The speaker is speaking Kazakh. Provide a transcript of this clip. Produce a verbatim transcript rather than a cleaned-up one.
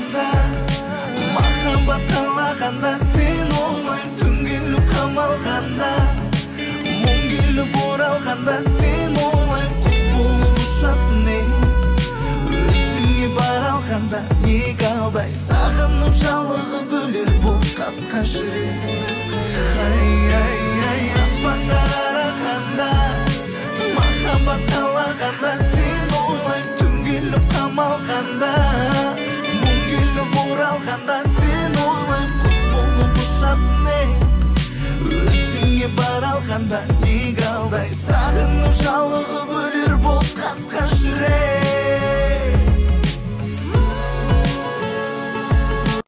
қалғанда, махаббат қалағанда, сен ойлайм түн келіп қамалғанда, мұң келіп оралғанда, сен ойлайм